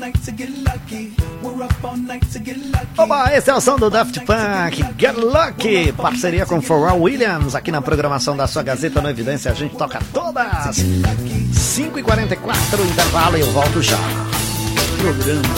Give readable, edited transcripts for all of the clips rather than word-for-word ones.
Oba, esse é o som do Daft Punk, Get Lucky, parceria com Pharrell Williams, aqui na programação da sua Gazeta no Evidência. A gente toca todas 5h44, intervalo, e eu volto já. Programa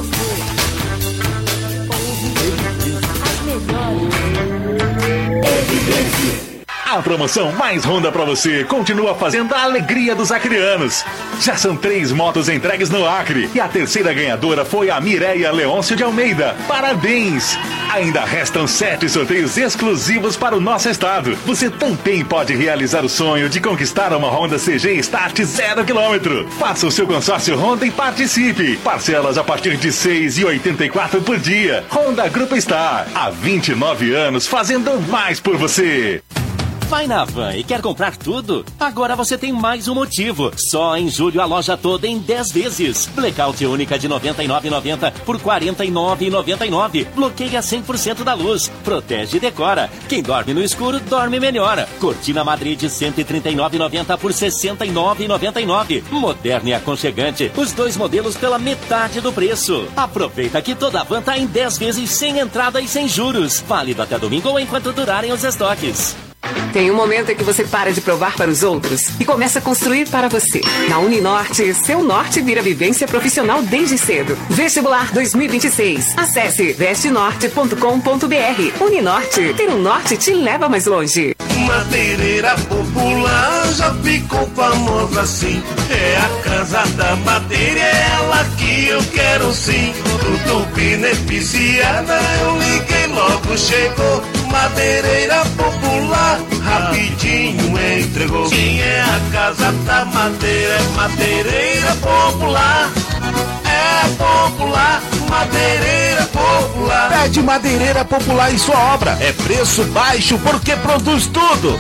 Evidência. A promoção Mais Honda pra você continua fazendo a alegria dos acrianos. Já são 3 motos entregues no Acre e a terceira ganhadora foi a Mireia Leôncio de Almeida. Parabéns! Ainda restam 7 sorteios exclusivos para o nosso estado. Você também pode realizar o sonho de conquistar uma Honda CG Start 0 km. Faça o seu consórcio Honda e participe. Parcelas a partir de R$ 6,84 por dia. Honda Grupo Star, há 29 anos fazendo mais por você. Vai na Van e quer comprar tudo? Agora você tem mais um motivo. Só em julho a loja toda em 10 vezes. Blackout única de R$ 99,90 por R$ 49,99. Bloqueia 100% da luz. Protege e decora. Quem dorme no escuro, dorme melhor. Cortina Madrid de R$ 139,90 por R$ 69,99. Moderna e aconchegante. Os 2 modelos pela metade do preço. Aproveita que toda a Van tá em 10 vezes sem entrada e sem juros. Válido até domingo ou enquanto durarem os estoques. Tem um momento em que você para de provar para os outros e começa a construir para você. Na Uninorte, seu norte vira vivência profissional desde cedo. Vestibular 2026. Acesse vestenorte.com.br. Uninorte, ter um norte te leva mais longe. Madeireira popular já ficou famosa assim. É a casa da madeira, é ela que eu quero sim. Tudo beneficiada, eu liguei, logo chegou. Madeireira popular, rapidinho entregou. Quem é a casa da madeira? É madeireira popular. É popular, madeireira popular. Pede Madeireira Popular em sua obra. É preço baixo porque produz tudo.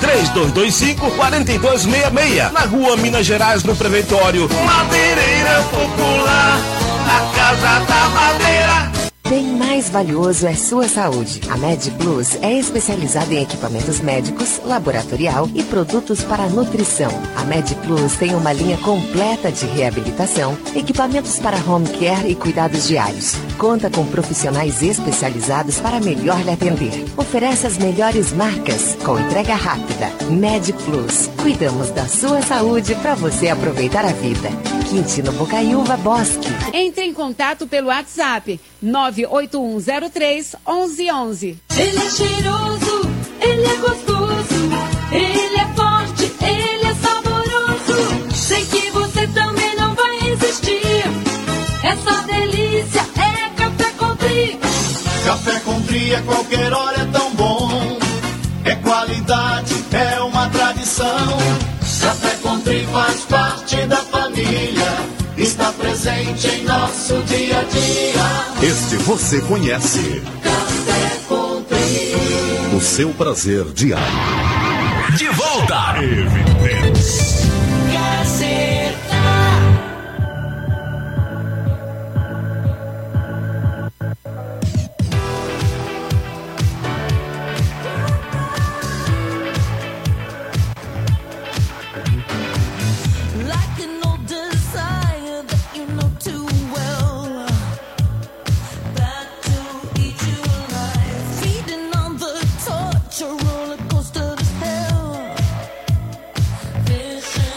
3225-4266. Na rua Minas Gerais, no Preventório. Madeireira popular, a casa da madeira. Bem mais valioso é sua saúde. A MedPlus é especializada em equipamentos médicos, laboratorial e produtos para nutrição. A MedPlus tem uma linha completa de reabilitação, equipamentos para home care e cuidados diários. Conta com profissionais especializados para melhor lhe atender. Oferece as melhores marcas com entrega rápida. MedPlus. Cuidamos da sua saúde para você aproveitar a vida. Quintino Bocaiúva Bosque. Entre em contato pelo WhatsApp 98103-1111. Ele é cheiroso, ele é gostoso, ele é forte, ele é saboroso. Sei que você também não vai resistir. Essa delícia é Café Country. Café Country a qualquer hora é tão bom. É qualidade, é uma tradição. Café Country faz parte da família. Está presente em nosso dia a dia. Este você conhece. Café Country. O seu prazer diário. De volta. Gazeta. Roller coaster to hell. This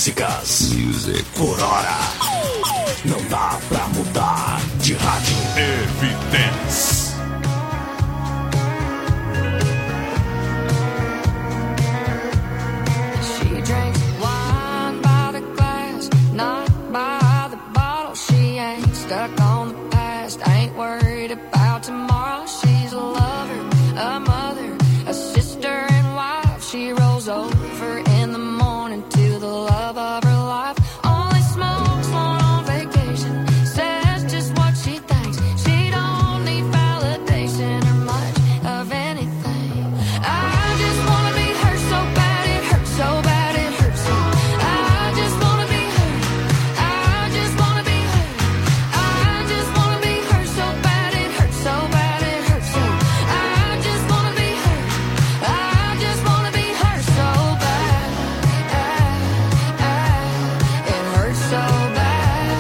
músicas. Music. Por hora. Não dá pra mudar de rádio. Evidence. Stuck on the past, ain't worried about tomorrow. She's a lover, a mother, a sister and wife. She rolls over in the morning to the love of her life. Only smokes one on vacation, says just what she thinks. She don't need validation or much of anything. I just wanna be her so bad, it hurts so bad, it hurts so. I just wanna be her, I just wanna be her. I just wanna be her so bad, it hurts so bad, it hurts so. I just wanna be her, I just wanna be her so bad. It hurts so bad.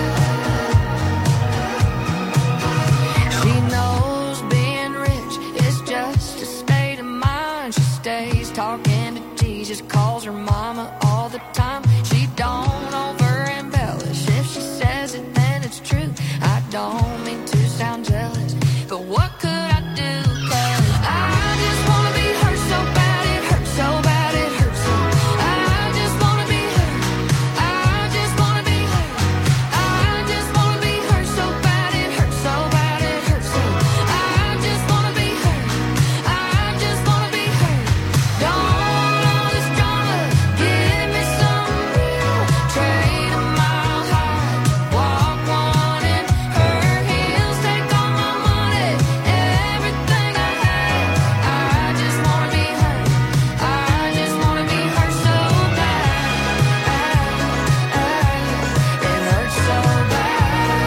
She knows being rich is just a state of mind. She stays talking to Jesus, calls her mama all the time. She don't over embellish. If she says it, then it's true. I don't mean to sound jealous, but what could I do? 'Cause I just wanna be her so bad, it hurts so bad, it hurts so. I just wanna be her, I just wanna be her. I just wanna be her so bad, it hurts so bad, it hurts so. I just wanna be her, I just wanna be her. Don't want all this drama, give me some real. Trade a mile high, walk one in her heels. Take all my money, everything I have. I just wanna be her, I just wanna be her so bad. It hurts so bad.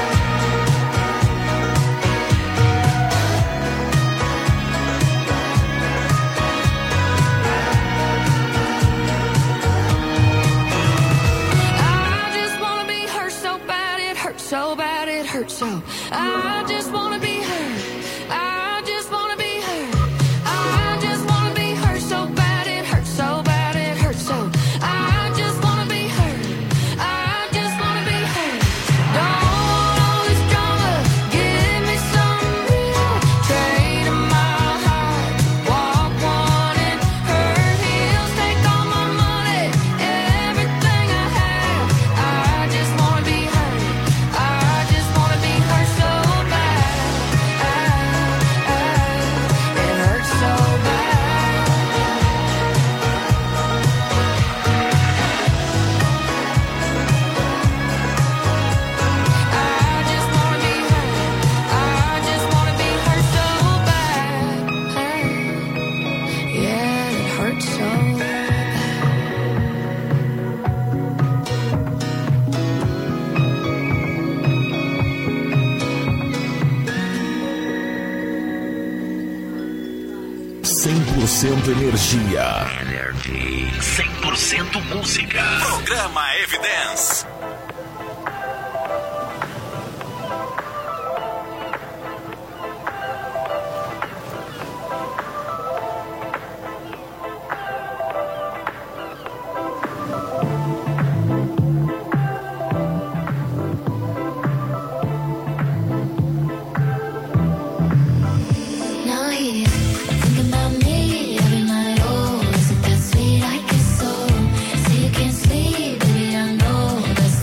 I just wanna be her so bad, it hurts so bad, it hurts so. I just wanna be her, I just wanna be her. I just wanna be her so bad, it hurts so bad, it hurts so. I just wanna be her, I just wanna be her. Don't want all this drama, give me some real. Trade a mile high, walk one in her heels. Take all my money, everything I have. I just wanna be her, I just wanna be her so bad. It hurts so bad. I just wanna be her, I just wanna be her so bad. Yeah, it hurts so bad. Energia. 100% música. Programa Evidence. Now here, thinking about me every night. Oh, is it that sweet? I guess so. Say you can't sleep, baby. I know that's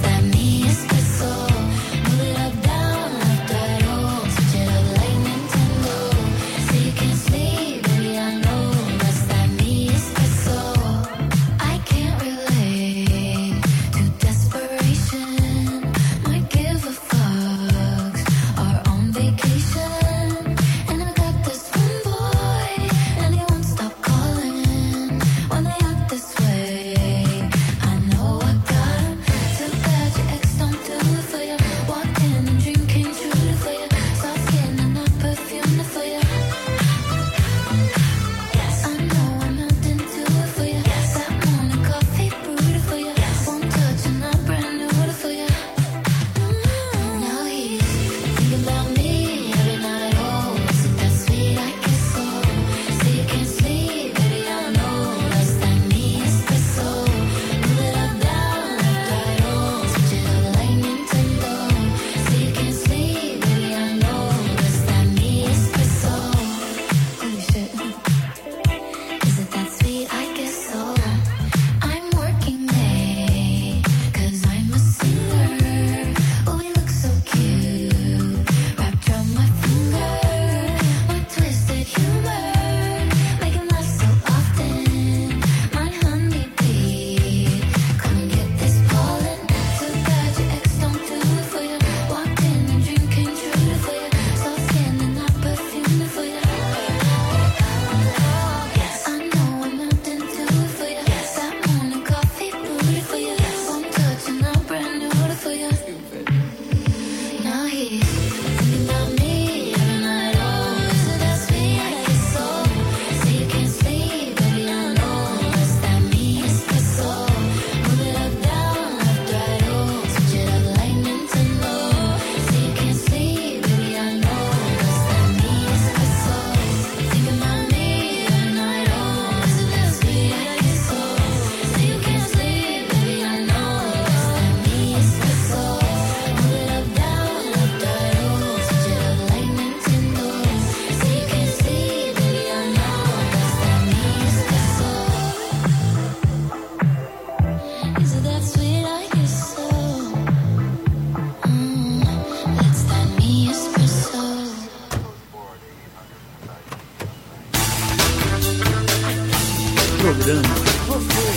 programa. Você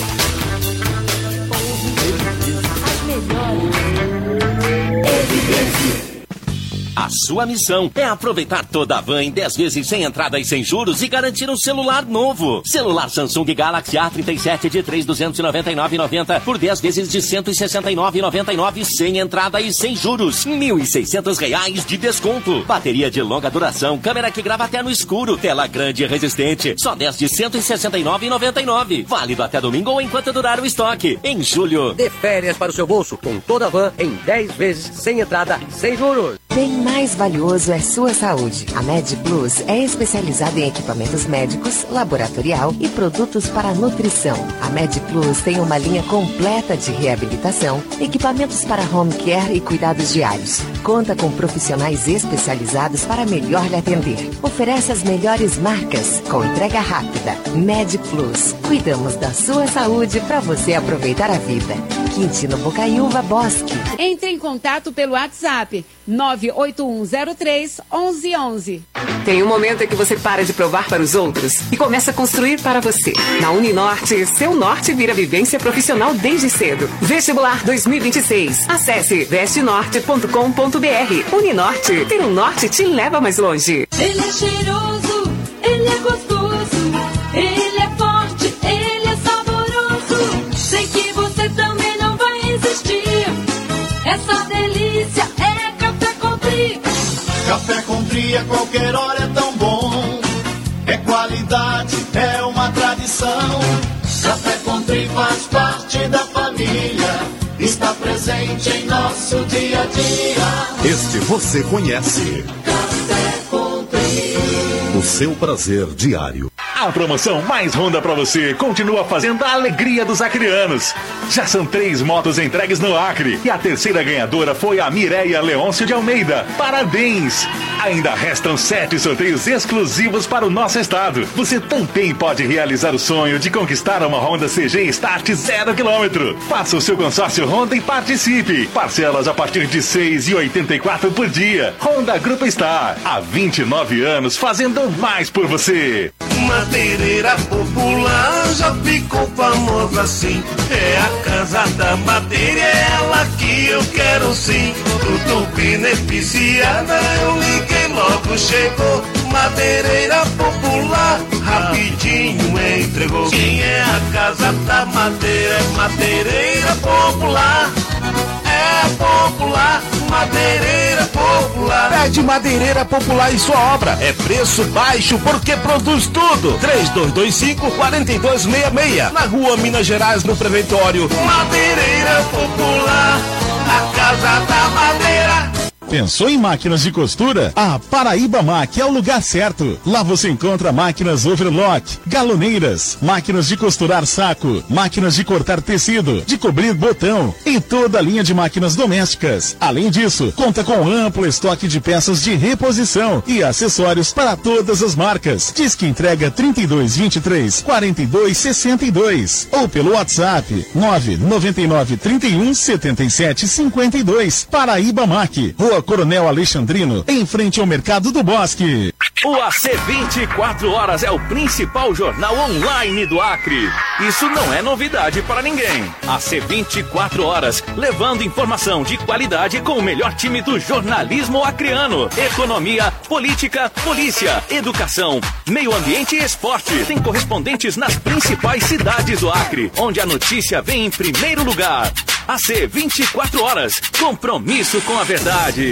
ouve as melhores evidências. A sua missão é aproveitar toda a van em 10 vezes sem entrada e sem juros e garantir um celular novo. Celular Samsung Galaxy A37 de 3.299,90 por 10 vezes de 169,99 sem entrada e sem juros. R$ 1.600 de desconto. Bateria de longa duração, câmera que grava até no escuro, tela grande e resistente. Só 10 de 169,99. Válido até domingo ou enquanto durar o estoque. Em julho. Dê férias para o seu bolso com toda a van em 10 vezes sem entrada e sem juros. Bem mais valioso é sua saúde. A MedPlus é especializada em equipamentos médicos, laboratorial e produtos para nutrição. A MedPlus tem uma linha completa de reabilitação, equipamentos para home care e cuidados diários. Conta com profissionais especializados para melhor lhe atender. Oferece as melhores marcas com entrega rápida. MedPlus. Cuidamos da sua saúde para você aproveitar a vida. Quintino Bocaiúva Bosque. Entre em contato pelo WhatsApp 98103-1111. Tem um momento em que você para de provar para os outros e começa a construir para você. Na Uninorte, seu norte vira vivência profissional desde cedo. Vestibular 2026. Acesse vestenorte.com.br. Uninorte, ter um norte te leva mais longe. Ele é cheiroso, ele é gostoso, ele é forte, ele é saboroso. Sei que você também não vai resistir. Essa delícia é Café Country. Café Country a qualquer hora é tão bom. É qualidade, é uma tradição. Café Country faz parte da família. Está presente em nosso dia a dia. Este você conhece. Café Country. O seu prazer diário. A promoção mais Honda pra você continua fazendo a alegria dos acrianos. Já são 3 motos entregues no Acre e a terceira ganhadora foi a Mireia Leôncio de Almeida. Parabéns! Ainda restam 7 sorteios exclusivos para o nosso estado. Você também pode realizar o sonho de conquistar uma Honda CG Start 0 km. Faça o seu consórcio Honda e participe. Parcelas a partir de R$ 6,84 por dia. Honda Grupo Star, há 29 anos fazendo mais por você. Madeireira popular já ficou famosa assim. É a casa da madeira, é ela que eu quero sim. Tudo beneficiada, eu liguei logo, chegou. Madeireira popular, rapidinho entregou. Quem é a casa da madeira? É Madeireira popular. É popular, madeireira popular. Pede Madeireira Popular em sua obra. É preço baixo porque produz tudo. 3225-4266. Na rua Minas Gerais, no Preventório. Madeireira popular, a casa da madeira. Pensou em máquinas de costura? A Paraíba Mac é o lugar certo. Lá você encontra máquinas overlock, galoneiras, máquinas de costurar saco, máquinas de cortar tecido, de cobrir botão e toda a linha de máquinas domésticas. Além disso, conta com amplo estoque de peças de reposição e acessórios para todas as marcas. Diz que entrega 3223-4262 ou pelo WhatsApp 999317752. Paraíba Mac, Rua Coronel Alexandrino, em frente ao Mercado do Bosque. O AC 24 Horas é o principal jornal online do Acre. Isso não é novidade para ninguém. AC 24 Horas, levando informação de qualidade com o melhor time do jornalismo acreano. Economia, política, polícia, educação, meio ambiente e esporte. Tem correspondentes nas principais cidades do Acre, onde a notícia vem em primeiro lugar. AC 24 Horas, compromisso com a verdade.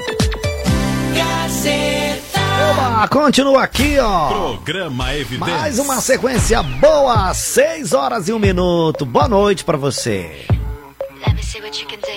Oba, continua aqui, ó. Programa Evidência. Mais uma sequência boa, 6 horas e 1 minuto. Boa noite pra você. Let me see what you can do.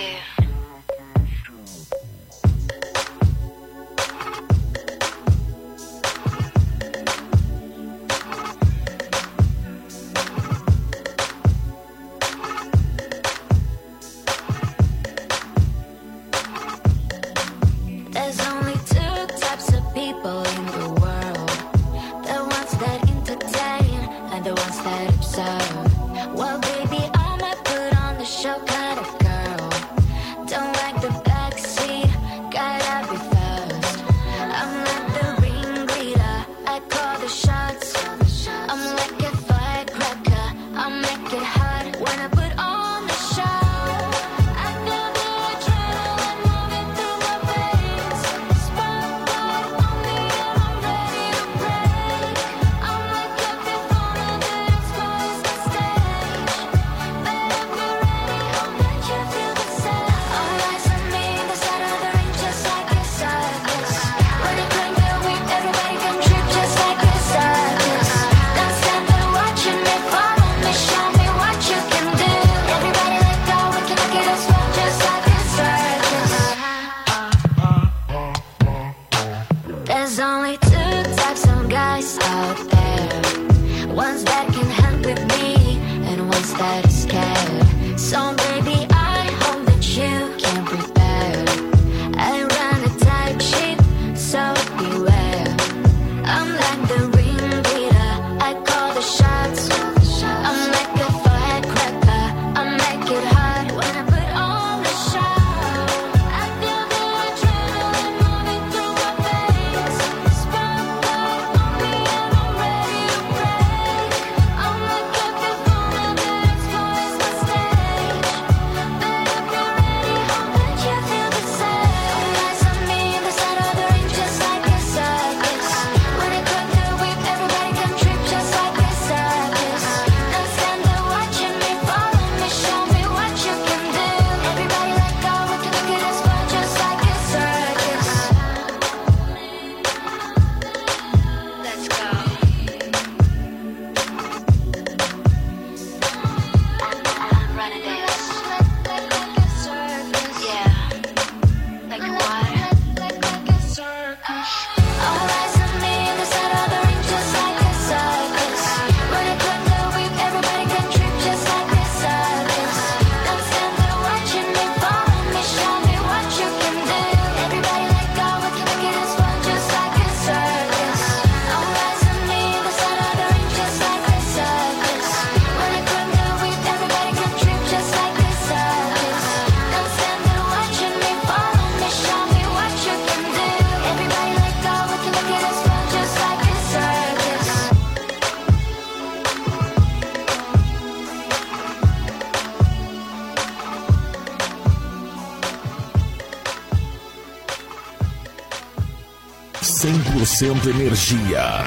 There's only 2 types of people in the world. The ones that entertain and the ones that observe. Well, baby, I'm a put on the show kind of girl. Don't like the backseat, gotta be first. I'm like the ringleader, I call the shots. I'm like a firecracker. ones that can help with me and ones that are scared. So baby, I hope that you can prepare. I run a tight ship, so beware. I'm like the ringleader, I call the shots. I'm like a firecracker, I make it hot when I put on the show. I feel the adrenaline moving through my veins. Spotlight on me and I'm ready to break. I'm like a performer that exploits my stage. But if you're ready, hope that you feel the same. All eyes on me, the side of the ring, just like a circus. When I cut the whip, everybody come trip, just like a circus. Don't stand there watching me, follow me, show me what you can do. Everybody let go, we can look at us fun, just like a circus. Let's go. Run a dance. Like a circus. Yeah. Like what? Like a circus. All eyes on me, the side of the ring, just like a circus. When I cut the whip, everybody can trip, just like a circus. Don't stand there watching me, follow me, show me what you can do. Everybody let go, we can make it as fun, just like a circus. All eyes on me, the side of the ring, just like a circus. When I cut the whip, everybody can trip, just like a circus. Don't stand there watching me, follow me, show me what you can do. Everybody let go, we can make it as fun, just like a circus. Energia.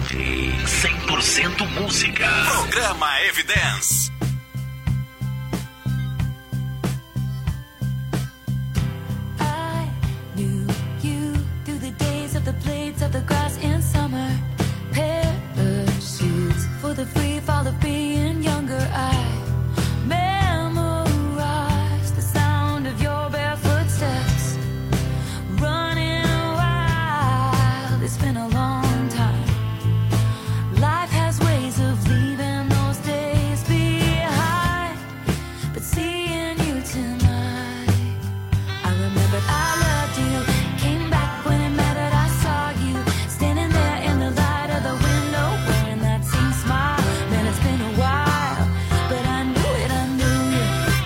100% música. Programa Evidence. I knew you through the days of the blades of the grass in summer. Parachutes for the free fall of being younger. I memorized the sound of your bare footsteps. Running wild, it's been a long time. Life has ways of leaving those days behind. But seeing you tonight, I remembered I loved you. Came back when it mattered, I saw you standing there in the light of the window, wearing that same smile. Man, it's been a while, but I knew it, I knew you.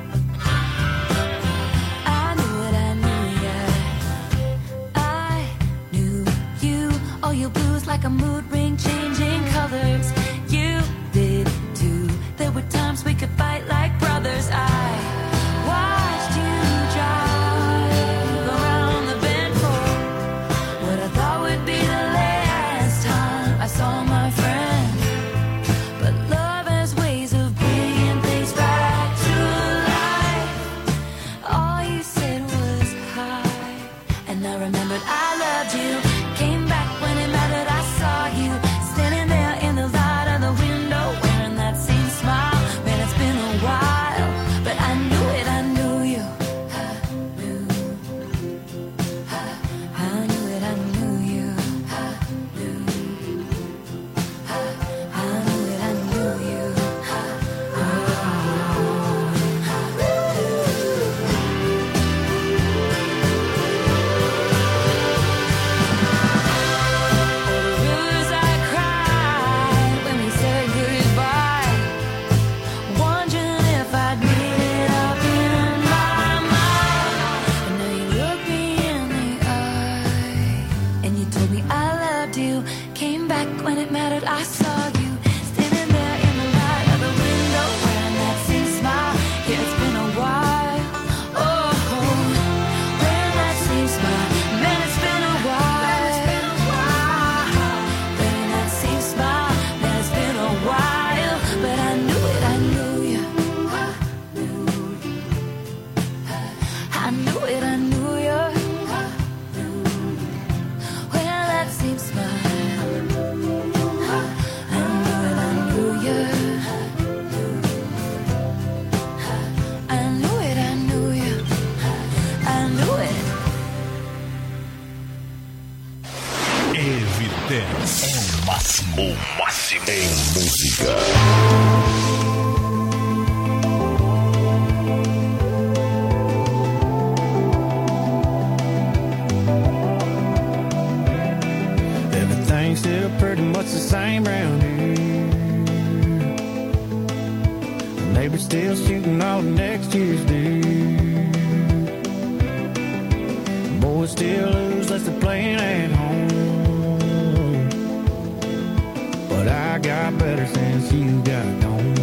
I knew it, I knew you. I knew you. All your blues like a mood ring, changing colors. You did too. There were times we could fight like brothers. I watched you drive around the bend for what I thought would be the last time I saw my friend. But love has ways of bringing things back to life. All you said was hi, and I remembered I loved you. Came back when it mattered, I saw you standing there in the light of the window, wearing that same smile. Man, it's been a while, but I knew it, I knew you. I knew it, I knew you. I knew it, I knew you. Rivers I cried when we said goodbye, wondering if I'd made it up in my mind. And now you look me in the eye, and you told me I loved you. Came back when it mattered, I saw you standing there in the light of the window, wearing that same smile. Yeah, it's been a while. Oh, wearing that same smile. Man, it's been a while. Wearing that same smile. Man, it's been a while, but I knew it, I knew you. I knew it, I knew you. Wearing that same smile. I knew it, I knew you. I knew it, I knew you. I knew it. Evidence. É o máximo. O máximo. em música. Everything's still pretty much the same round here. The neighbor's still shooting all next year's deer. The boys still lose unless they're playing at home. But I got better since you got gone.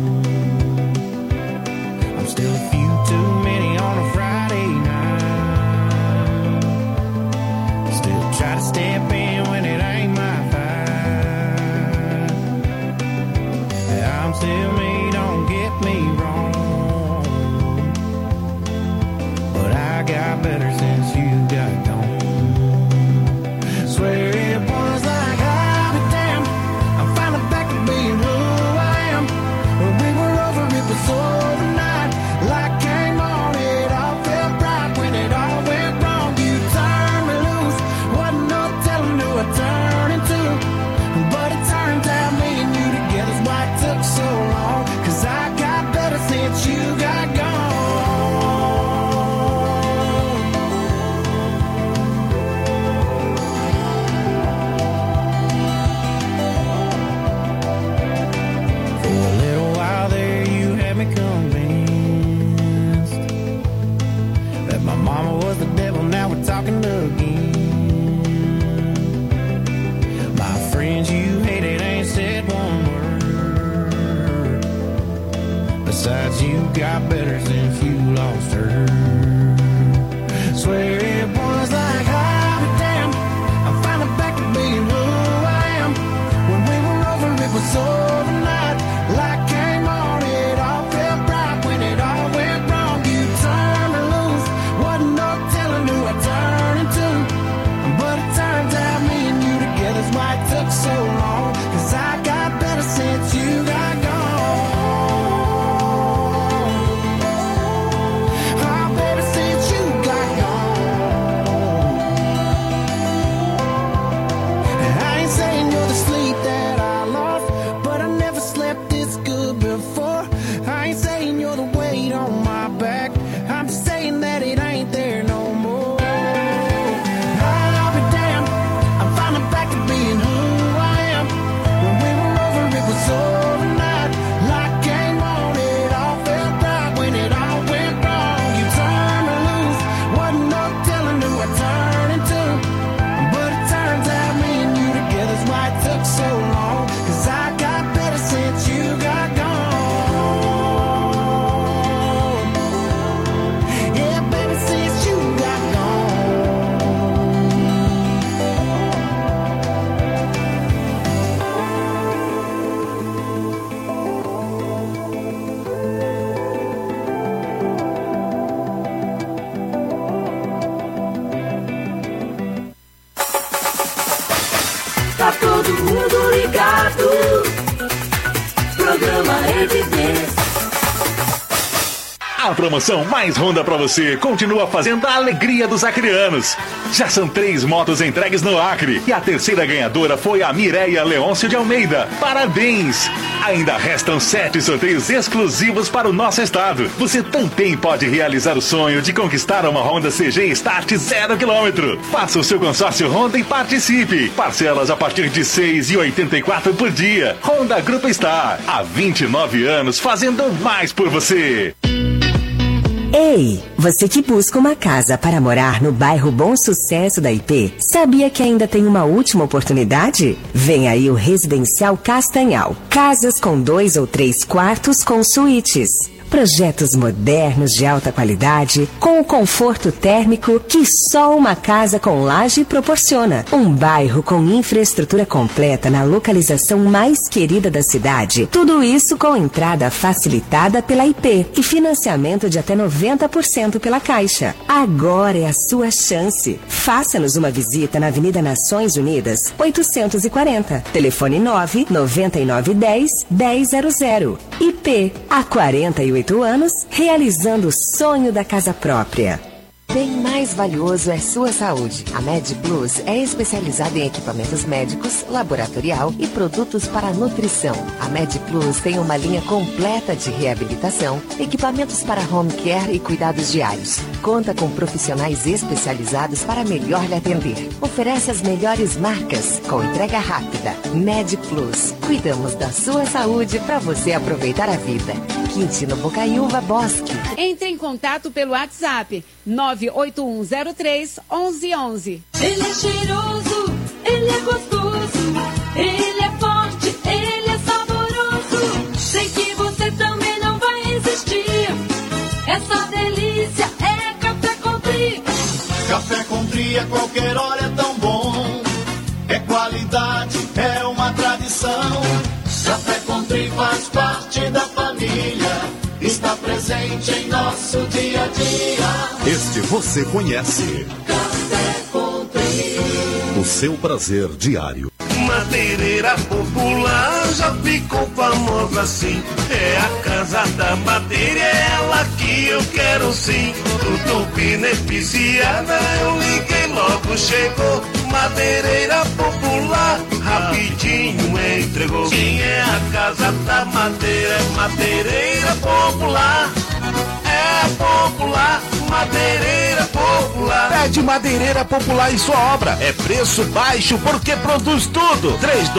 I'm still a few too many on a Friday night. Still try to step in when it ain't my fight. I'm still me, don't get me wrong. But I got better since you got gone. Swear it was like I'll be damned, I'm finally back to being who I am. When we were over, it was overnight. Light came on, it all felt right. When it all went wrong, you turned me loose. Wasn't no telling who I turned into. But it turns out me and you together's why it took so long. 'Cause I got better since you got gone. For a little while there you had me convinced that my mama was the devil, now we're talking again. My friends you hated ain't said one word. Besides, you got better since you lost her. Swear it was like I'll be damned, I'm finally back to being who I am. When we were over, it was overnight. Light came on, it all felt right. When it all went wrong, you turned me loose. Wasn't no telling who I turned into. But it turns out me and you together's why it took so long. 'Cause I got better since you got gone. Oh, baby, since you got gone. And I ain't saying you're the sleep that I lost, but I never slept this good before. I ain't saying you're the weight on my back, I'm just saying that it ain't there no more. I'll be damned, I'm finally back to being who I am. When we were over, it was overnight. Light came on, it all felt right. When it all went wrong, you turned me loose. Wasn't no telling who I turned into. But it turns out me and you together's why it took so long. 'Cause I got better since you got gone. Yeah, baby, since you got Tá todo mundo ligado. Programa Evidência. A promoção mais Honda pra você continua fazendo a alegria dos acrianos. Já são 3 motos entregues no Acre e a terceira ganhadora foi a Mireia Leôncio de Almeida. Parabéns! Ainda restam 7 sorteios exclusivos para o nosso estado. Você também pode realizar o sonho de conquistar uma Honda CG Start 0 km. Faça o seu consórcio Honda e participe. Parcelas a partir de R$ 6,84 por dia. Honda Grupo Star, há 29 anos fazendo mais por você. Ei, você que busca uma casa para morar no bairro Bom Sucesso da IP, sabia que ainda tem uma última oportunidade? Vem aí o Residencial Castanhal. Casas com 2 ou 3 quartos com suítes. Projetos modernos de alta qualidade, com o conforto térmico que só uma casa com laje proporciona. Um bairro com infraestrutura completa na localização mais querida da cidade. Tudo isso com entrada facilitada pela IP e financiamento de até 90% pela Caixa. Agora é a sua chance. Faça-nos uma visita na Avenida Nações Unidas, 840. Telefone 99910-1000. IP, há 48 anos, realizando o sonho da casa própria. Bem mais valioso é sua saúde. A Med Plus é especializada em equipamentos médicos, laboratorial e produtos para nutrição. A Med Plus tem uma linha completa de reabilitação, equipamentos para home care e cuidados diários. Conta com profissionais especializados para melhor lhe atender. Oferece as melhores marcas, com entrega rápida. Med Plus. Cuidamos da sua saúde para você aproveitar a vida. Quintino Bocaiúva Bosque. Entre em contato pelo WhatsApp 98103-1111. Ele é cheiroso, ele é gostoso, ele é forte, ele é saboroso. Sei que você também não vai resistir. Essa delícia é Café Country. Café Country a qualquer hora é tão bom. É qualidade, é uma tradição. Café Country faz parte da família. Está presente em nosso dia a dia. Este você conhece. Café Country. O seu prazer diário. Madeireira popular já ficou famosa assim. É a casa da madeira, é ela que eu quero sim. Tudo beneficiada, eu liguei logo, chegou. Madeireira popular, rapidinho entregou. Quem é a casa da madeira? É madeireira popular. É popular, madeireira popular. Pede Madeireira Popular em sua obra. É preço baixo porque produz tudo.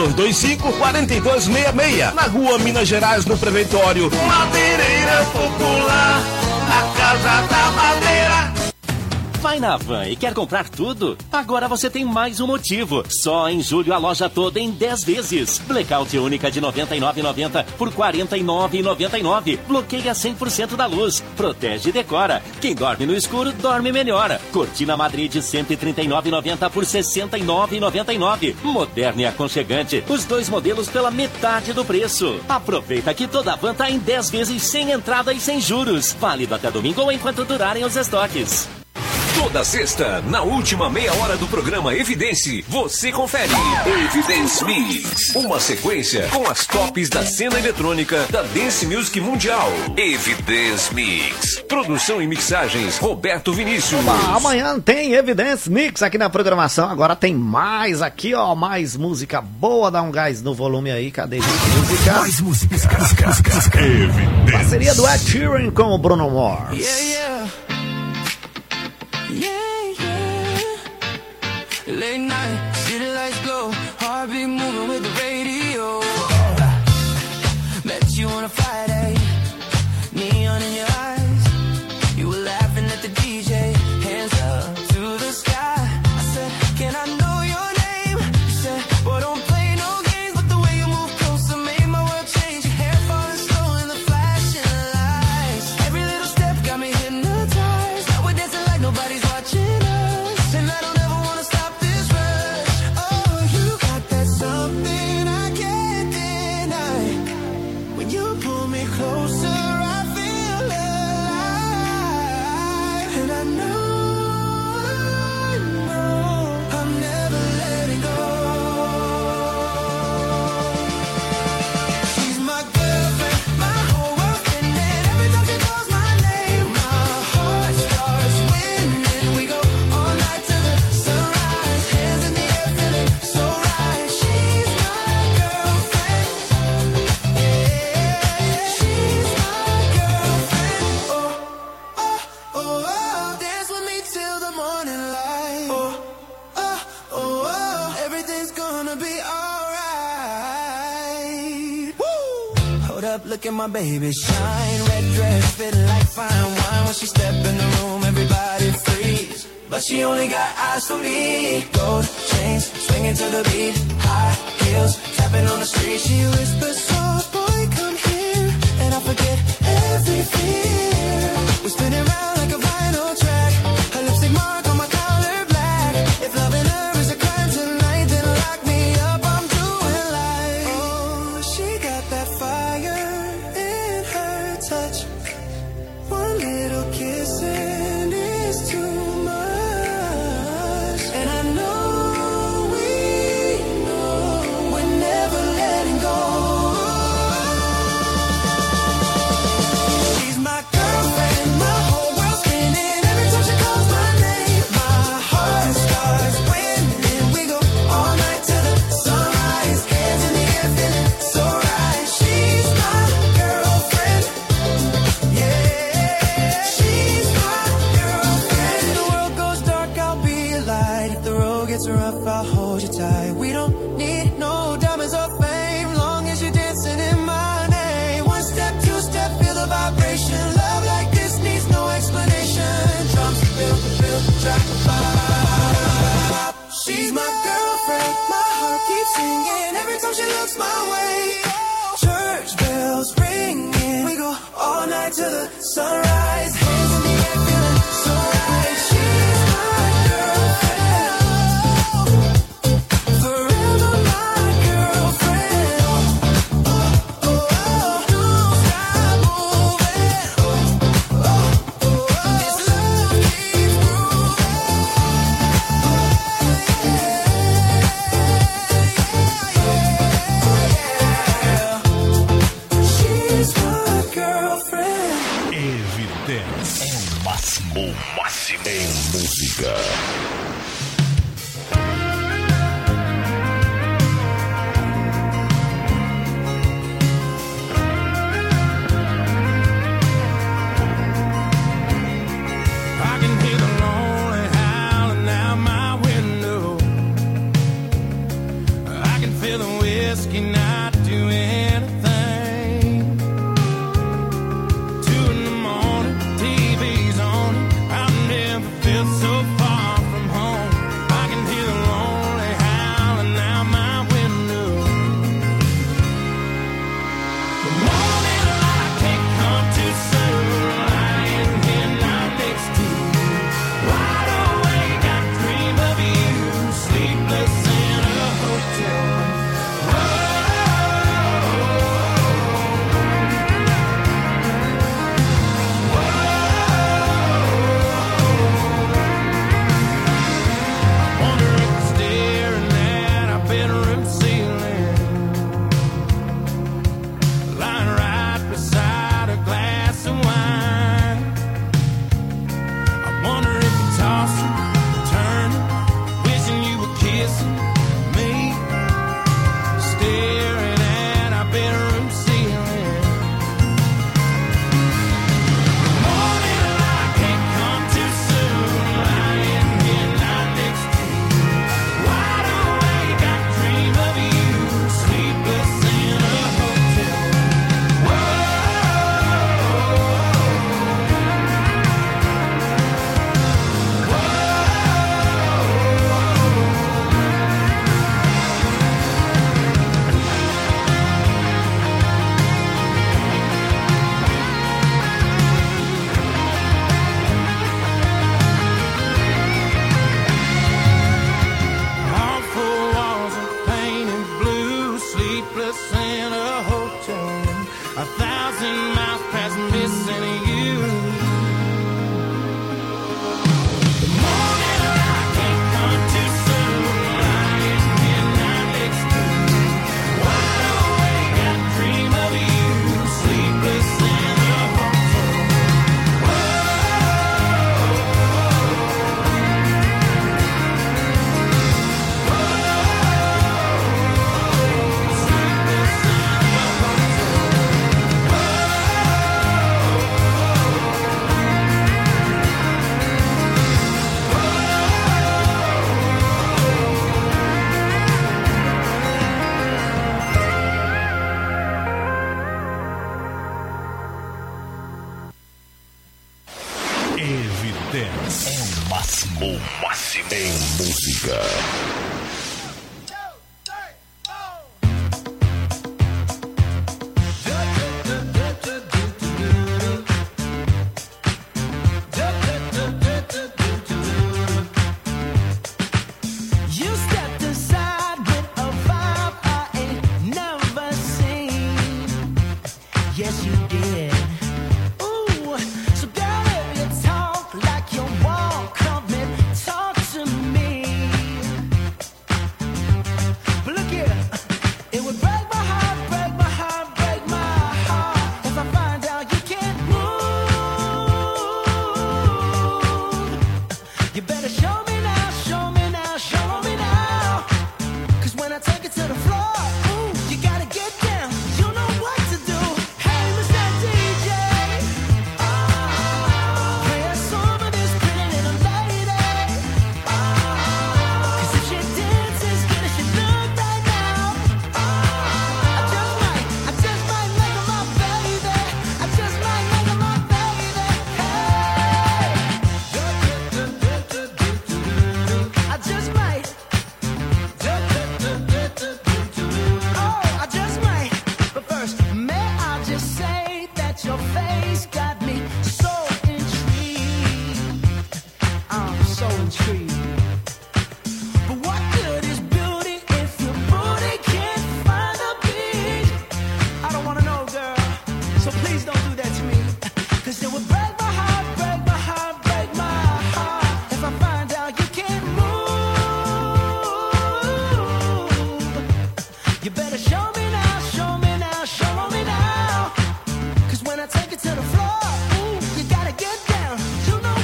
3225-4266. Na rua Minas Gerais, no Preventório. Madeireira Popular, a casa da madeira. Vai na Van e quer comprar tudo? Agora você tem mais um motivo. Só em julho a loja toda em 10 vezes. Blackout única de R$ 99,90 por R$ 49,99. Bloqueia 100% da luz. Protege e decora. Quem dorme no escuro, dorme melhor. Cortina Madrid de R$ 139,90 por R$ 69,99. Moderna e aconchegante. Os dois modelos pela metade do preço. Aproveita que toda a Van tá em 10 vezes sem entrada e sem juros. Válido até domingo ou enquanto durarem os estoques. Toda sexta, na última meia hora do programa Evidence, você confere Evidence Mix, uma sequência com as tops da cena eletrônica da Dance Music Mundial. Evidence Mix, produção e mixagens Roberto Vinícius. Oba, amanhã tem Evidence Mix aqui na programação, agora tem mais aqui, ó, mais música boa, dá um gás no volume aí, cadê música? Mais músicas. Parceria do Ed Sheeran com o Bruno Mars. Late night, city lights glow, heartbeat moving with the radio. Met you on a Friday, neon in your eyes. You were laughing at the DJ, hands up to the sky. I said, can I know your name? You said, boy, don't play no games. But the way you move closer made my world change. Your hair falling slow in the flashing lights. Every little step got me hypnotized. Now we're dancing like nobody's watching us. And I don't ever wanna stop. Closer, I feel alive, and I know I'm never letting go. She's my girlfriend, my whole world spinning. Every time she calls my name, my heart starts winning. We go all night to the sunrise, hands in the air, feeling so right. She's my girlfriend, yeah. Look at my baby shine, red dress fitting like fine wine. When she step in the room, everybody freeze. But she only got eyes for me. Gold chains, swinging to the beat. High heels, tapping on the street. She whispers, soft boy, come here. And I forget every fear. We're spinning around like a vinyl track. Her lipstick mark on my collar black. If loving her is a crime tonight, then lock me up, I'm doing life. Oh, she got that fire. Touch. One little kiss and it's too much. And I know we know we're never letting go. máximo em música. I can hear the lonely howling out my window. I can feel the whiskey not do anything. 2 in the morning, TV's on. I've never felt so far from home. I can hear the lonely howling out my window. The morning light can't come too soon. Lying here now next to you, wide awake, I dream of you, sleepless in a hotel room. Wonder if you're staring at our bedroom ceiling, lying right beside a glass of wine. I wonder if you're tossing, turning, wishing you were kissing me, staring at our bedroom ceiling. Morning light can't come too soon. Lying here now next to you, wide awake, I dream of you, sleepless in a hotel room. All 4 walls are painted blue, sleepless in a hotel room. 1,000 miles past missing you. The morning light can't come too soon. Lying here now next to you, wide awake, I dream of you, sleepless in a hotel Evidência é o máximo em música. You stepped aside with a vibe I ain't never seen. Yes, you did. Ooh, so girl, if you talk like you walk, come and talk to me. But look here, it would break my heart, break my heart, break my heart if I find out you can't move. You better show me now, show me now, show me now. 'Cause when I take it to the floor, ooh, you gotta get down. You know what to do. Hey, Mr. DJ, play a song for this pretty little lady. 'Cause if she dances good as she look right now, I just might make her my baby. I just might make her my baby. Hey, I just might. Oh, I just might. But first, may I just say that your face got me so intrigued. I'm so intrigued. But what good is beauty if your booty can't find a beat? I don't wanna know, girl. So please don't do that to me. 'Cause it would break my heart, break my heart, break my heart if I find out you can't move. You better show me now, show me now, show me now. 'Cause when I take it to the floor, ooh, you gotta get down. You know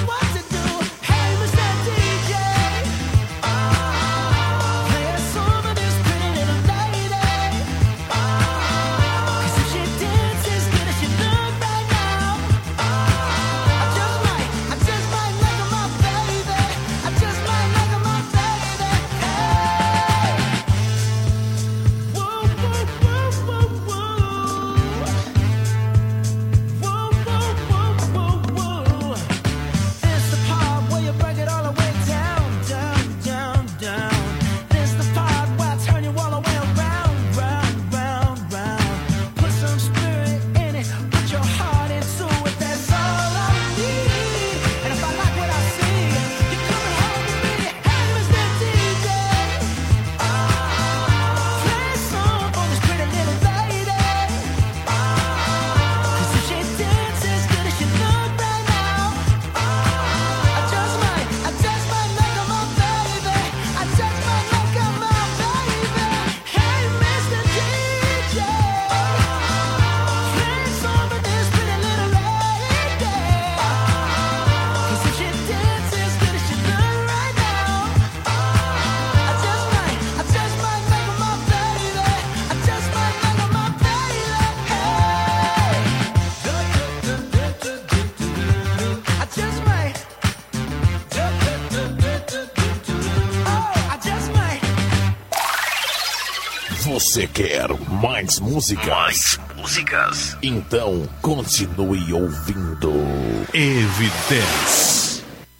Você quer mais músicas? Mais músicas. Então continue ouvindo Evidência.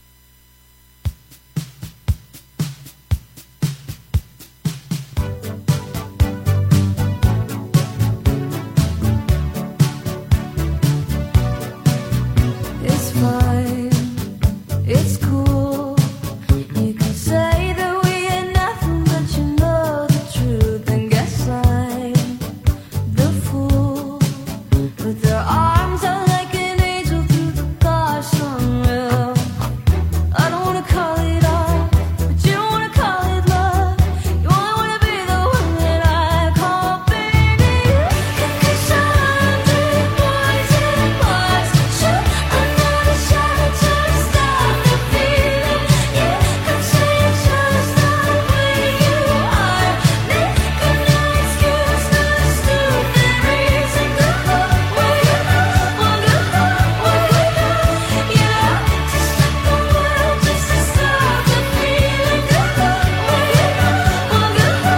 It's fine, it's cool. You can say that we ain't nothing, but you know the truth. And guess I'm the fool. With their arms out like an angel through the gosh unreal. I don't wanna call it art, but you don't wanna call it love. You only wanna be the one that I call baby. You can show 100 boys and bars, shoot another shot to stop the feeling. You can say it's just the way you are. Make no excuse, no stupid reason to go where you want to go, where you go. Yeah, just let the world just to stop the feeling. Go where you want to go, where you go.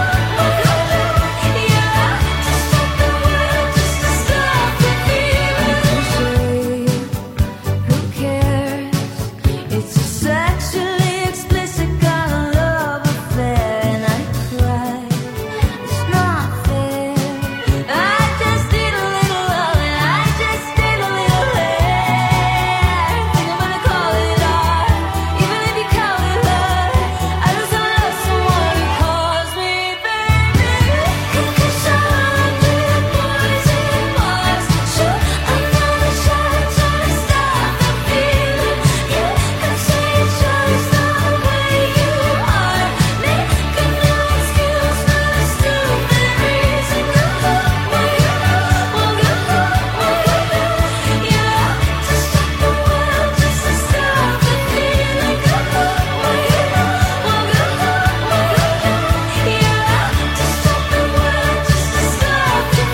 Yeah, just let the world just to stop the feeling. Who cares? It's a sexually explicit kind of love affair, and I cry. It's not fair. I just need a little love, and I just need a little hair. Think I'm gonna call it art, even if you call it love. I just love someone who calls me baby. You can show 100 boys and bars, shoot another shot to stop the feeling. You can say it's just the way you are. Make no excuse, no stupid reason to go where you want to go, where you go. Yeah, just let the world just to stop the feeling. Go where you want to go, where you go. Yeah, just let the world just to stop the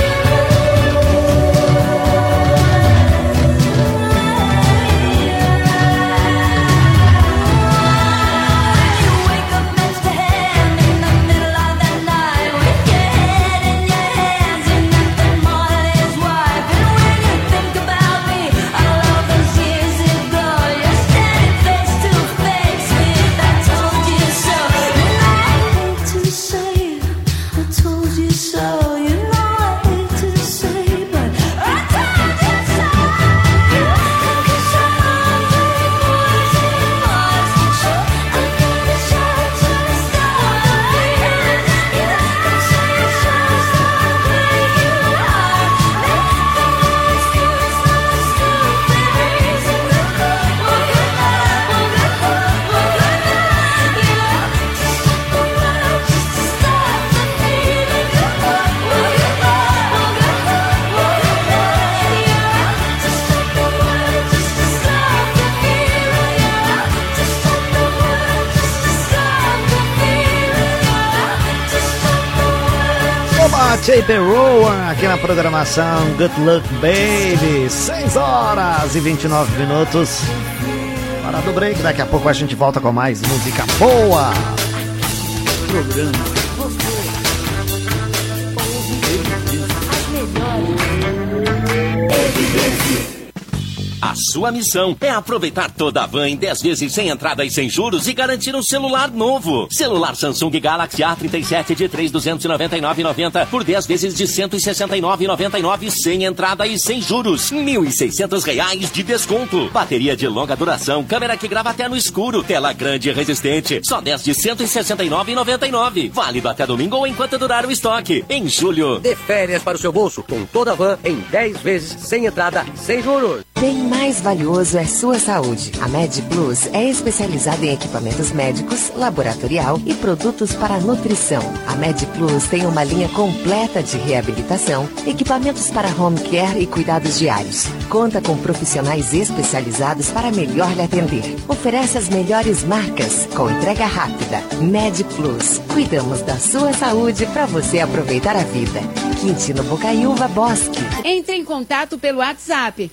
You wake up next to him in the middle of the night with your head in your hands and nothing more than his wife. And when you think about me, all of those years ago, you're standing face to face with I told you so. And I hate to say I told you so. You know I hate to say, but I told you so. You can show 100 boys and bars, shoot another shot to stop the feeling. You can say it's just the way you are. Make no excuse, no stupid reason to go where you want to go, where you go. Yeah, just let the world just to stop the feeling. Go where you want to go, where you go. Yeah, just let the world just to stop the feeling. Yeah, just let the world just to stop the feeling. Yeah, just let the world. Oba, Taper Rowan aqui na programação Good Luck Baby. 6 horas e 29 minutos. Hora do break, daqui a pouco a gente volta com mais música boa. Programa A sua missão é aproveitar toda a van em 10 vezes sem entrada e sem juros e garantir um celular novo. Celular Samsung Galaxy A37 de 3.299,90 por 10 vezes de 169,99 sem entrada e sem juros. R$1.600 de desconto. Bateria de longa duração, câmera que grava até no escuro, tela grande e resistente. Só 10 de 169,99. Válido até domingo ou enquanto durar o estoque. Em julho. Dê férias para o seu bolso com toda a van em 10 vezes sem entrada, sem juros. Bem mais valioso é sua saúde. A Med Plus é especializada em equipamentos médicos, laboratorial e produtos para nutrição. A Med Plus tem uma linha completa de reabilitação, equipamentos para home care e cuidados diários. Conta com profissionais especializados para melhor lhe atender. Oferece as melhores marcas com entrega rápida. Med Plus. Cuidamos da sua saúde para você aproveitar a vida. Quintino Bocaiúva Bosque. Entre em contato pelo WhatsApp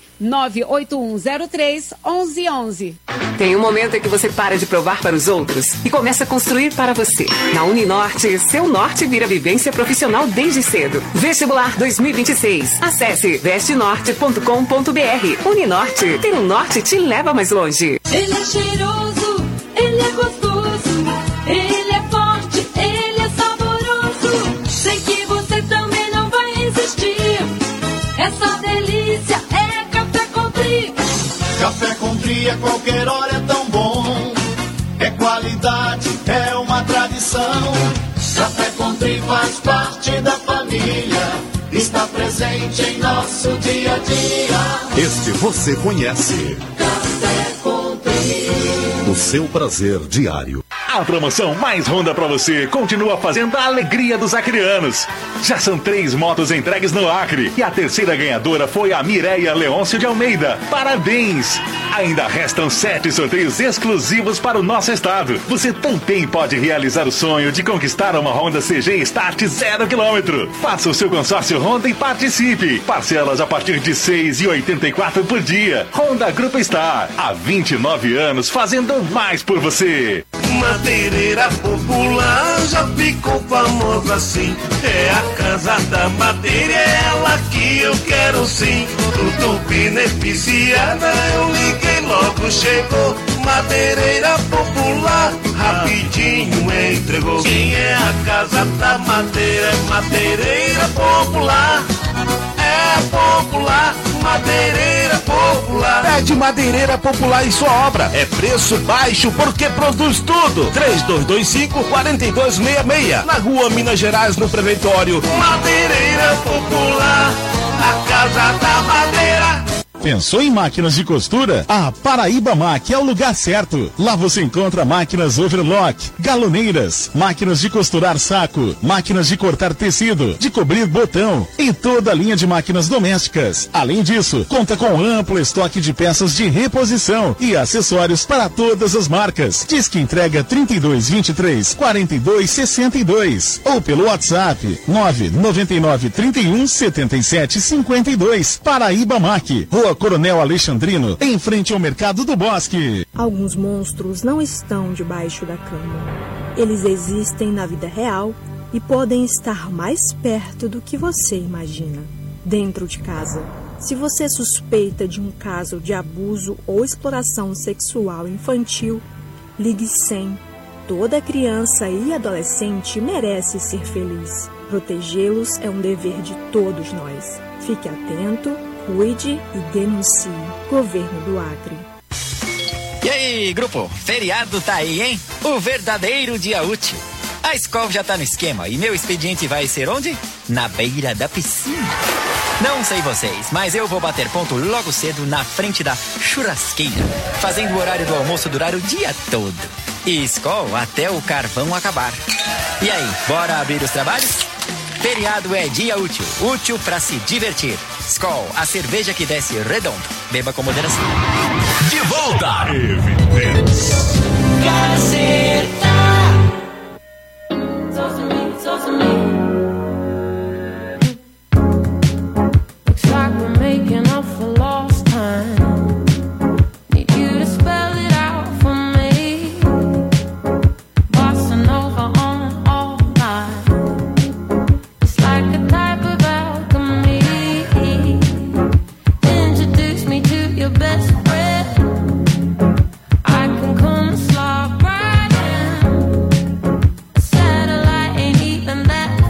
98103-1111. Tem um momento em que você para de provar para os outros e começa a construir para você. Na Uninorte, seu norte vira vivência profissional desde cedo. Vestibular 2026. Acesse vestenorte.com.br. Uninorte, ter um norte te leva mais longe. Ele é cheiroso, ele é gostoso, ele é forte, ele é saboroso. Sei que você também não vai resistir. Essa delícia é Café Country. Café Country a qualquer hora é tão bom. É qualidade, é uma tradição. Café Country faz parte da família. Está presente em nosso dia a dia. Este você conhece. Café Country. O seu prazer diário. A promoção mais Honda pra você continua fazendo a alegria dos acrianos. Já são 3 motos entregues no Acre e a terceira ganhadora foi a Mireia Leôncio de Almeida. Parabéns! Ainda restam 7 sorteios exclusivos para o nosso estado. Você também pode realizar o sonho de conquistar uma Honda CG Start 0 km. Faça o seu consórcio Honda e participe. Parcelas a partir de R$ 6,84 por dia. Honda Grupo Star, há 29 anos fazendo mais por você. Madeireira popular já ficou famosa assim. É a casa da madeira, é ela que eu quero sim. Tudo beneficiada, eu liguei logo, chegou. Madeireira popular, rapidinho entregou. Quem é a casa da madeira? É Madeireira popular. É popular, Madeireira popular. Pede Madeireira Popular em sua obra. É preço baixo porque produz tudo. 3225-4266. Na rua Minas Gerais, no Preventório. Madeireira popular, a casa da madeira. Pensou em máquinas de costura? A Paraíba Mac é o lugar certo. Lá você encontra máquinas overlock, galoneiras, máquinas de costurar saco, máquinas de cortar tecido, de cobrir botão e toda a linha de máquinas domésticas. Além disso, conta com amplo estoque de peças de reposição e acessórios para todas as marcas. Diz que entrega 3223-4262 ou pelo WhatsApp 999317752. Paraíba Mac, Rua Coronel Alexandrino, em frente ao Mercado do Bosque. Alguns monstros não estão debaixo da cama. Eles existem na vida real e podem estar mais perto do que você imagina. Dentro de casa, se você suspeita de um caso de abuso ou exploração sexual infantil, ligue 100. Toda criança e adolescente merece ser feliz. Protegê-los é um dever de todos nós. Fique atento, cuide e denuncie. Governo do Acre. E aí, grupo? Feriado tá aí, hein? O verdadeiro dia útil. A escola já tá no esquema e meu expediente vai ser onde? Na beira da piscina. Não sei vocês, mas eu vou bater ponto logo cedo na frente da churrasqueira, fazendo o horário do almoço durar o dia todo. E escola até o carvão acabar. E aí, bora abrir os trabalhos? Feriado é dia útil, útil pra se divertir. Skol, a cerveja que desce redondo. Beba com moderação. De volta! Gazeta. Looks like we're making up for lost time. Need you to spell it out for me. Bossa Nova on all night. It's like a type of alchemy. Introduce me to your best friend. I can come slide right in. Satellite ain't even that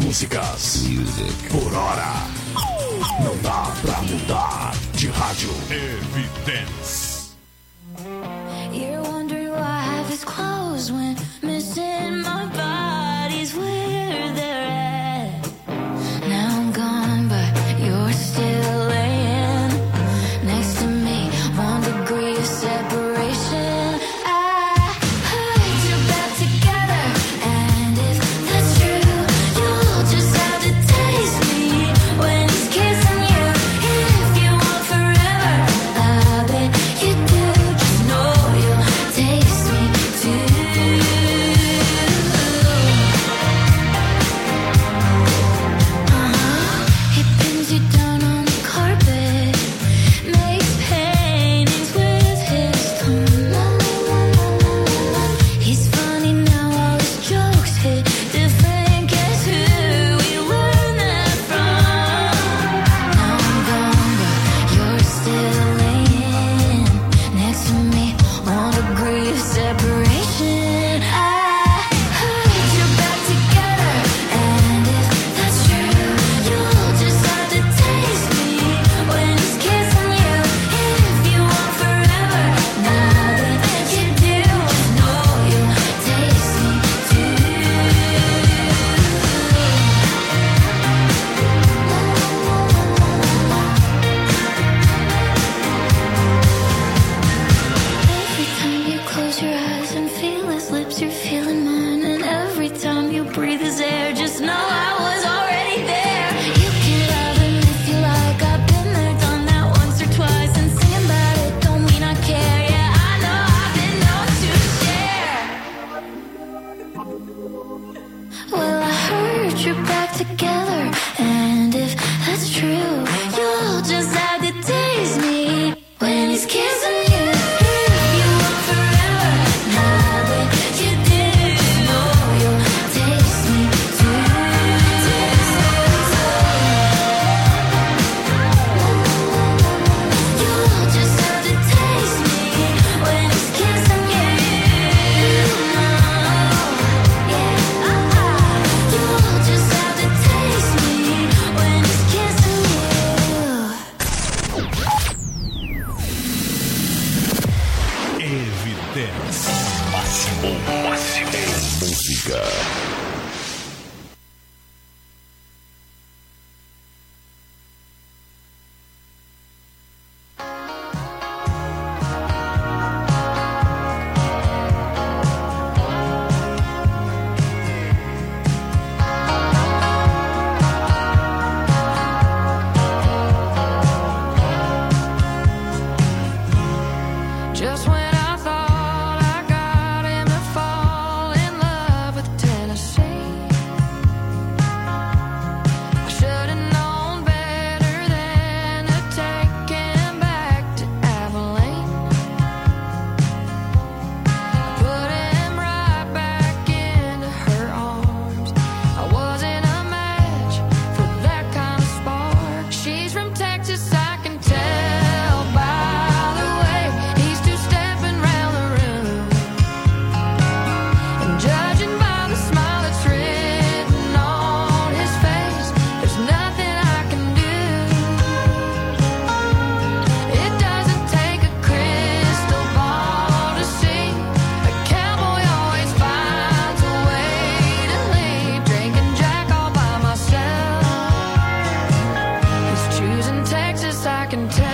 músicas. Por hora. Não dá pra mudar de rádio. Evidência. You're wondering why I have this clothes when missing my body's where they're at. Now I'm gone, but you're still laying next to me. 1 degree of separation. I put you back together, and if that's true, you'll just have to taste me when he's kissing you. If you want forever, I bet you do. Just know you'll taste me too. He pins you down on the carpet, makes paintings with his tongue. He's funny now, all his jokes hit different. Guess who we learned that from? Now I'm gone, but you're still laying next to me. 1 degree of separation. I put you back together, and if that's true, you'll just have to taste me when he's kissing you. If you want forever, now that you do, just know you'll taste me too. Every time you close your eyes and feel his lips, you're feeling mine. And every time you breathe his air, just know I was already there. You can love him if you like. I've been there, done that once or twice. And singing about it don't mean I care. Yeah, I know I've been known to share. Well, I heard you're back together, and if that's true, you'll just have to taste me when he's kissing you. If you want forever, now that you do, know you'll taste me too. You'll just have to taste me when he's kissing you. You'll just have to taste me when he's kissing you. Evidência. Máximo música. Just when I thought I got him to fall in love with Tennessee, I should have known better than to take him back to Abilene. I put him right back into her arms. I wasn't a match for that kind of spark. She's from Texas, I can tell by the way he's two-stepping round the room. And judging by the smile that's written on his face, there's nothing I can do. It doesn't take a crystal ball to see a cowboy always finds a way to leave. Drinking Jack all by myself. He's choosing Texas, I can tell.